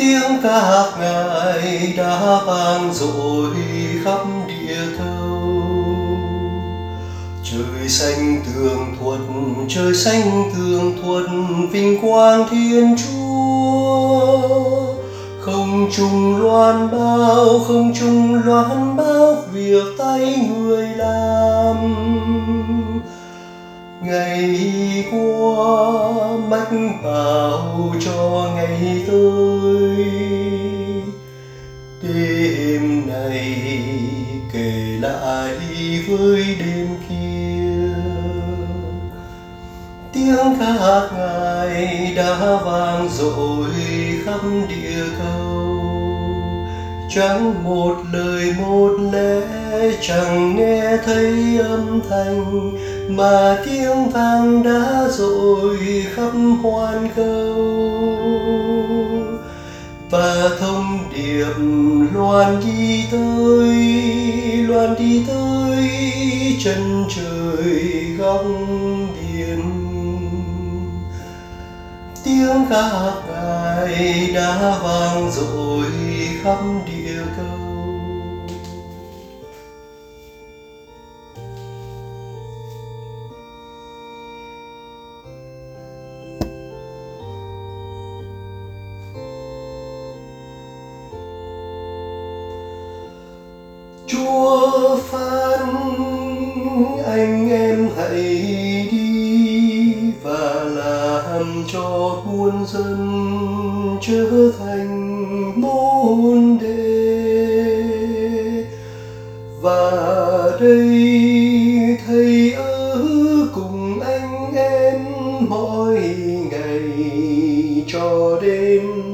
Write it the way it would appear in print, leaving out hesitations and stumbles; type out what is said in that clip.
tiếng ca hát ngài đã vang dội khắp địa thâu. Trời xanh tường thuật, trời xanh tường thuật, vinh quang Thiên Chúa. Không trung loan bao, không trung loan bao việc tay người làm. Ngày qua mách bảo cho ngày tới, đêm này kể lại với đêm kia. Tiếng ca hát ngài đã vang dội khắp địa cầu. Chẳng một lời một lẽ, chẳng nghe thấy âm thanh, mà tiếng vang đã dội khắp hoan khâu. Và thông điệp loan đi tới chân trời góc biển. Tiếng ca hát ngài đã vang dội khắp địa cầu. Chúa phán anh em hãy đi và làm cho muôn dân trở thành môn đệ. Và đây thầy ở cùng anh em mỗi ngày cho đến